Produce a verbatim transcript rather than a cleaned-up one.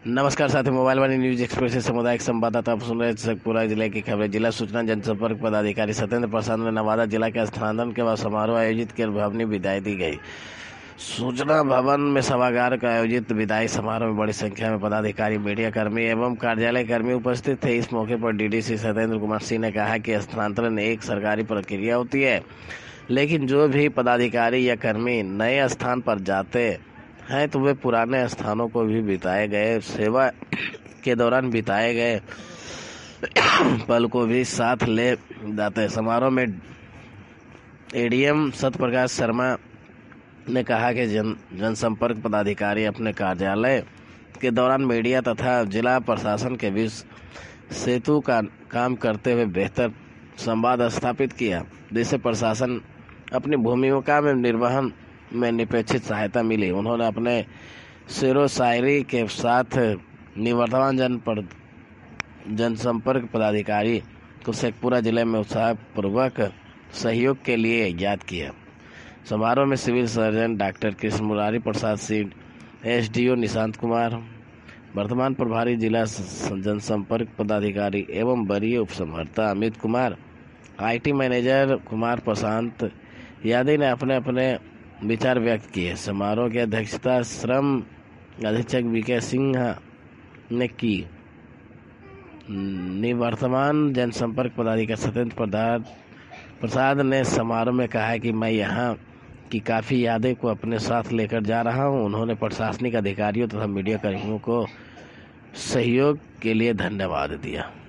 नमस्कार साथी, मोबाइल वाणी news express से सामुदायिक संवाददाता आप सुन रहे हैं शेखपुरा जिले की खबरें। जिला सूचना जनसंपर्क पदाधिकारी सत्येंद्र प्रसाद ने नवादा जिला के स्थानांतरण के बाद समारोह आयोजित कर भवनी विदाई दी गई। सूचना भवन में सभागार का आयोजित विदाई समारोह में बड़ी संख्या में पदाधिकारी, मीडिया कर्मी एवं कार्यालय कर्मी उपस्थित थे। इस मौके पर डीडीसी सत्येंद्र कुमार सिंह ने कहा कि स्थानांतरण एक सरकारी प्रक्रिया होती है, लेकिन जो भी पदाधिकारी या कर्मी नए स्थान पर जाते हैं तो वे पुराने स्थानों को भी बिताए गए सेवा के दौरान बिताए गए पल को भी साथ ले जाते हैं। समारोह में एडीएम सत्यप्रकाश शर्मा ने कहा कि जन जनसंपर्क पदाधिकारी अपने कार्यालय के दौरान मीडिया तथा जिला प्रशासन के बीच सेतु का काम करते हुए बेहतर संवाद स्थापित किया, जिससे प्रशासन अपनी भूमिका में निर्वहन में निरपेक्ष सहायता मिली। उन्होंने अपने शेरो शायरी के साथ निवर्तमान जन पर जनसंपर्क पदाधिकारी को शेखपुरा जिले में उत्साहपूर्वक सहयोग के लिए याद किया। समारोह में civil surgeon doctor Krishna Murari Prasad Singh, SDO Nishant Kumar, वर्तमान प्रभारी जिला जनसंपर्क पदाधिकारी एवं वरीय उपसंहर्ता अमित कुमार, आईटी मैनेजर कुमार प्रशांत यादव ने अपने अपने विचार व्यक्त किए। समारोह की अध्यक्षता श्रम अधीक्षक वीके सिंह ने की। निवर्तमान जनसंपर्क पदाधिकारी सत्येंद्र प्रसाद ने समारोह में कहा कि मैं यहाँ की काफ़ी यादें को अपने साथ लेकर जा रहा हूँ। उन्होंने प्रशासनिक अधिकारियों तथा मीडिया कर्मियों को सहयोग के लिए धन्यवाद दिया।